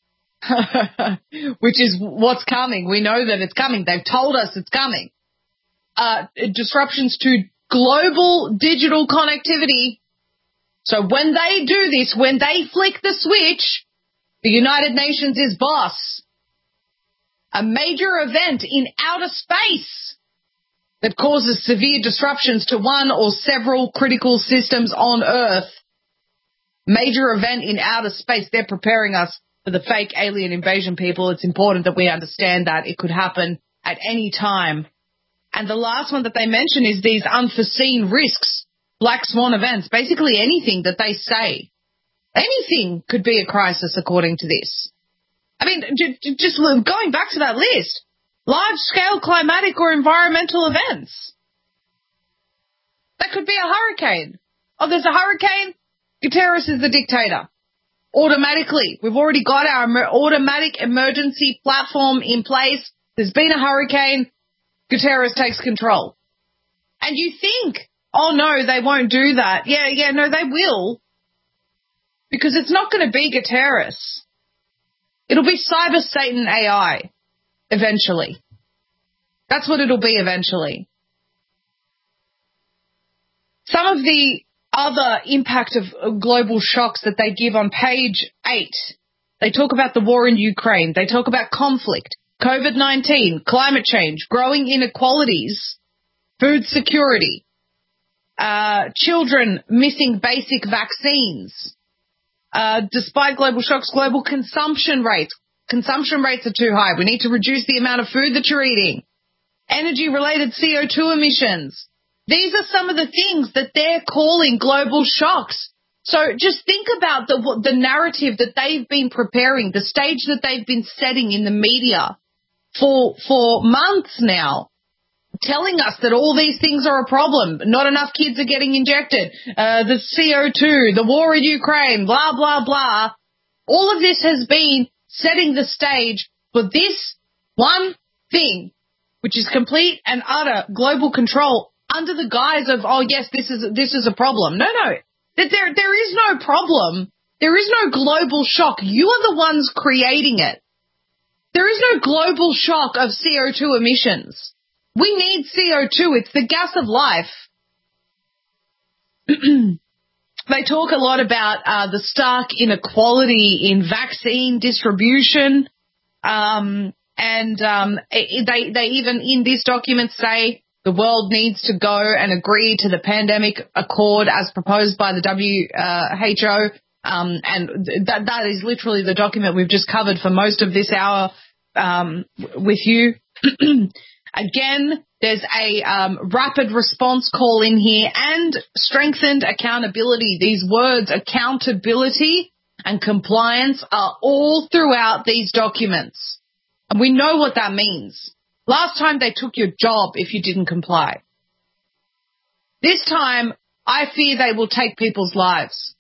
which is what's coming. We know that it's coming. They've told us it's coming. Disruptions to global digital connectivity. So when they do this, when they flick the switch, the United Nations is boss. A major event in outer space that causes severe disruptions to one or several critical systems on Earth. Major event in outer space. They're preparing us for the fake alien invasion, people. It's important that we understand that. It could happen at any time. And the last one that they mention is these unforeseen risks, black swan events, basically anything that they say. Anything could be a crisis according to this. I mean, just going back to that list. Large-scale climatic or environmental events. That could be a hurricane. Oh, there's a hurricane? Guterres is the dictator. Automatically. We've already got our automatic emergency platform in place. There's been a hurricane. Guterres takes control. And you think, oh, no, they won't do that. Yeah, no, they will. Because it's not going to be Guterres. It'll be Cyber Satan AI. Eventually. That's what it'll be eventually. Some of the other impact of global shocks that they give on page 8, they talk about the war in Ukraine. They talk about conflict, COVID-19, climate change, growing inequalities, food security, children missing basic vaccines. Despite global shocks, global consumption rates. Consumption rates are too high. We need to reduce the amount of food that you're eating. Energy-related CO2 emissions. These are some of the things that they're calling global shocks. So just think about the narrative that they've been preparing, the stage that they've been setting in the media for months now, telling us that all these things are a problem. Not enough kids are getting injected. The CO2, the war in Ukraine, blah, blah, blah. All of this has been setting the stage for this one thing, which is complete and utter global control under the guise of, oh, yes, this is a problem. No. There is no problem. There is no global shock. You are the ones creating it. There is no global shock of CO2 emissions. We need CO2. It's the gas of life. They talk a lot about the stark inequality in vaccine distribution. They even in this document say the world needs to go and agree to the pandemic accord as proposed by the WHO. And that is literally the document we've just covered for most of this hour with you. Again, there's a rapid response call in here and strengthened accountability. These words, accountability and compliance, are all throughout these documents. And we know what that means. Last time they took your job if you didn't comply. This time, I fear they will take people's lives.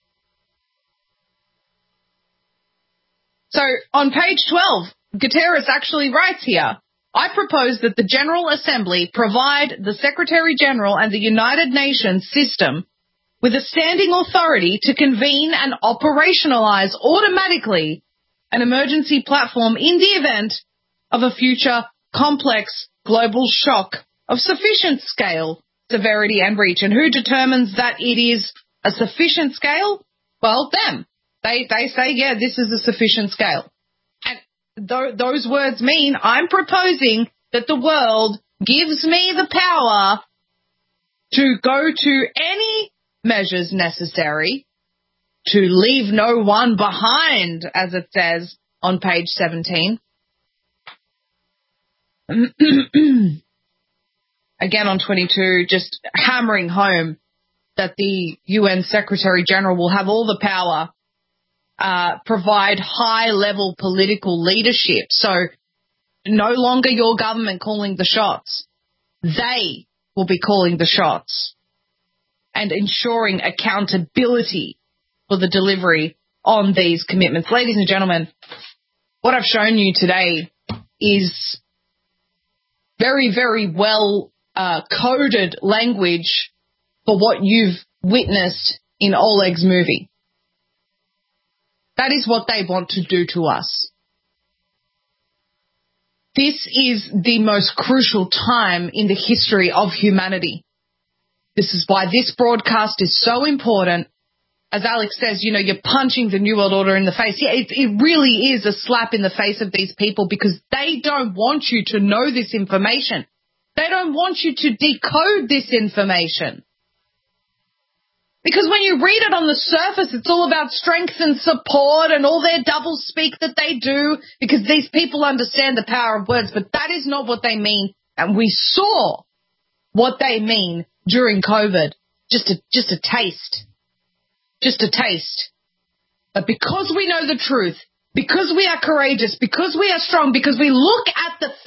So on page 12, Guterres actually writes here, I propose that the General Assembly provide the Secretary General and the United Nations system with a standing authority to convene and operationalize automatically an emergency platform in the event of a future complex global shock of sufficient scale, severity, and reach. And who determines that it is a sufficient scale? Well, them. They say, yeah, this is a sufficient scale. Those words mean I'm proposing that the world gives me the power to go to any measures necessary to leave no one behind, as it says on page 17. Again on 22, just hammering home that the UN Secretary General will have all the power, provide high-level political leadership. So no longer your government calling the shots. They will be calling the shots and ensuring accountability for the delivery on these commitments. Ladies and gentlemen, what I've shown you today is very, very well coded language for what you've witnessed in Oleg's movie. That is what they want to do to us. This is the most crucial time in the history of humanity. This is why this broadcast is so important. As Alex says, you know, you're punching the New World Order in the face. Yeah, it really is a slap in the face of these people because they don't want you to know this information. They don't want you to decode this information. Because when you read it on the surface, it's all about strength and support and all their doublespeak that they do because these people understand the power of words, but that is not what they mean. And we saw what they mean during COVID. Just a taste. Just a taste. But because we know the truth, because we are courageous, because we are strong, because we look at them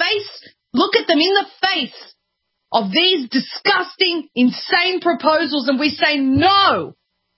in the face of these disgusting, insane proposals, and we say, no,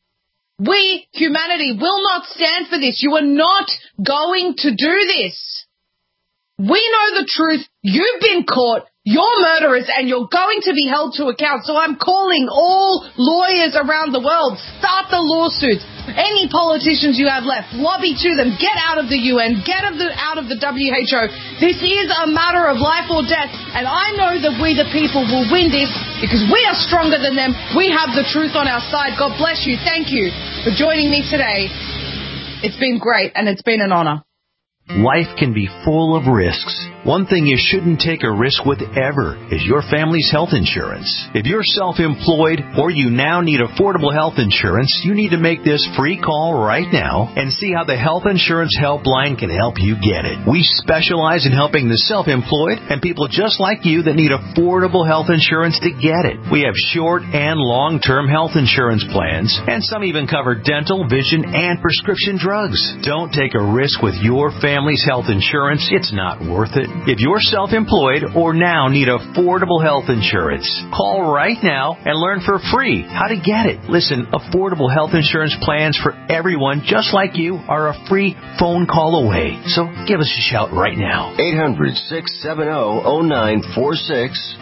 we, humanity, will not stand for this. You are not going to do this. We know the truth. You've been caught. You're murderers, and you're going to be held to account. So I'm calling all lawyers around the world, start the lawsuits. Any politicians you have left, lobby to them. Get out of the UN. Get out of the WHO. This is a matter of life or death, and I know that we the people will win this because we are stronger than them. We have the truth on our side. God bless you. Thank you for joining me today. It's been great, and it's been an honor. Life can be full of risks. One thing you shouldn't take a risk with ever is your family's health insurance. If you're self-employed or you now need affordable health insurance, you need to make this free call right now and see how the Health Insurance Helpline can help you get it. We specialize in helping the self-employed and people just like you that need affordable health insurance to get it. We have short and long-term health insurance plans, and some even cover dental, vision, and prescription drugs. Don't take a risk with your family's health insurance. It's not worth it. If you're self-employed or now need affordable health insurance, call right now and learn for free how to get it. Listen, affordable health insurance plans for everyone just like you are a free phone call away. So give us a shout right now. 800-670-0946.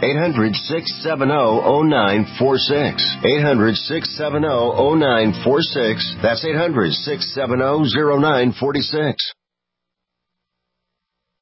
800-670-0946. 800-670-0946. That's 800-670-0946.